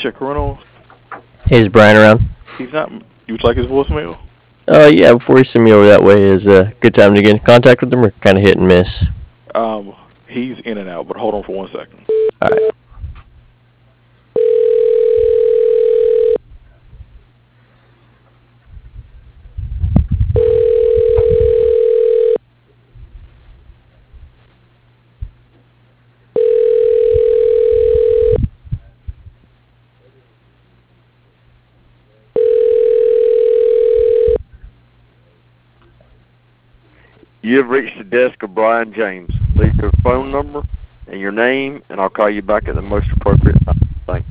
Check Reynolds. Hey, is Brian around? He's not. You would like his voicemail? Yeah, before you send me over that way, is a good time to get in contact with him, or kind of hit and miss? Um, he's in and out, but hold on for 1 second. Alright. You have reached the desk of Brian James. Leave your phone number and your name, and I'll call you back at the most appropriate time. Thanks.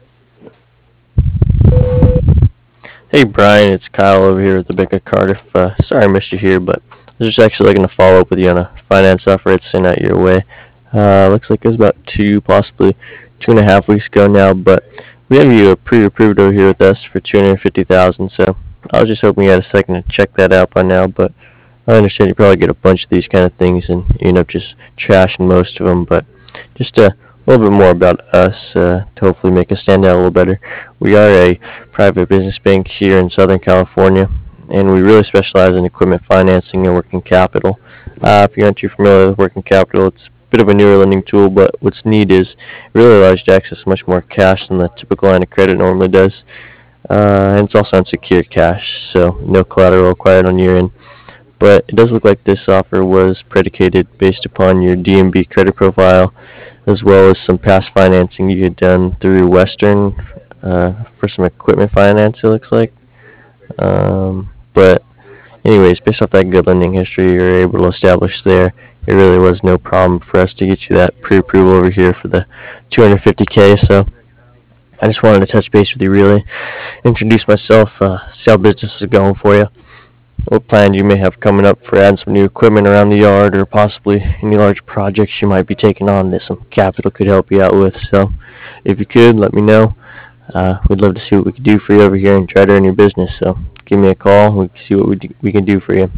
Hey, Brian, it's Kyle over here at the Bank of Cardiff. Sorry I missed you here, but I was just actually looking to follow up with you on a finance offer I'd sent out your way. Looks like it was about possibly 2.5 weeks ago now, but we have you pre-approved over here with us for $250,000. So I was just hoping you had a second to check that out by now, but I understand you probably get a bunch of these kind of things and you end up just trashing most of them. But just a little bit more about us to hopefully make us stand out a little better. We are a private business bank here in Southern California, and we really specialize in equipment financing and working capital. If you aren't too familiar with working capital, it's a bit of a newer lending tool, but what's neat is it really allows you to access much more cash than the typical line of credit normally does. And it's also unsecured cash, so no collateral required on your end. But it does look like this offer was predicated based upon your DMB credit profile, as well as some past financing you had done through Western for some equipment finance, it looks like. But anyways, based off that good lending history you were able to establish there, it really was no problem for us to get you that pre-approval over here for the 250K. So I just wanted to touch base with you, really introduce myself, see how business is going for you, what plans you may have coming up for adding some new equipment around the yard, or possibly any large projects you might be taking on that some capital could help you out with. So if you could, let me know. We'd love to see what we can do for you over here and try to earn your business. So give me a call. We can see what we can do for you.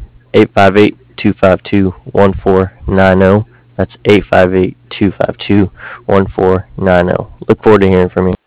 858-252-1490. That's 858-252-1490. Look forward to hearing from you.